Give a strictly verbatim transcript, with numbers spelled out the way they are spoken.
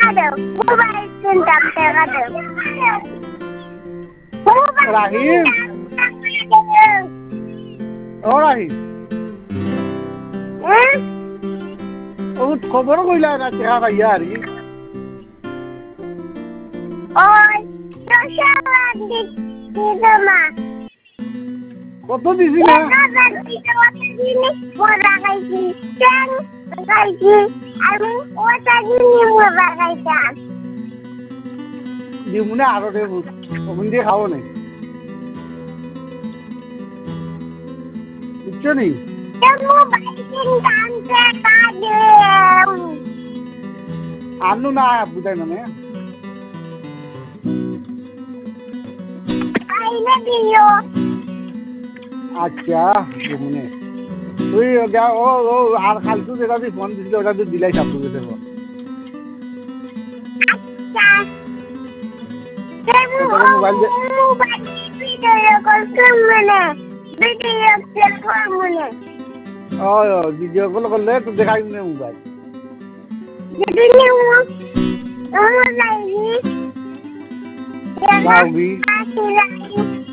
দাও মোবাইল কিনতাম টাকা দাও রাহিম ও রাহিম ও খবর কইলা না টাকা পাইয়া আরি ওই দশাবাদ দিতে মা কত দিছি না মোরা খাইছি ট্যাং খাইছি আমি ওটা দিনে মোরা খাইতাম দিমুনে আরো দে বুঝ ওখান দিয়ে খাবো না বুঝছো নি মোবাইল কিনতাম টাকা দে আনু না বুঝাই মানে আইলে দিও আচ্ছা দিমুনে তুই গা ও ও আর কালকে যেটা তুই ফোন দিছিল ওটা তুই দিলাই সব বুঝে দেবো মোবাইল মোবাইল ভিডিও কল করমনে ভিডিও কল করমনে ও ভিডিও কল করলে তুই দেখাই না মোবাইল যদি নিউ ও লাইনি লাউবি আসলে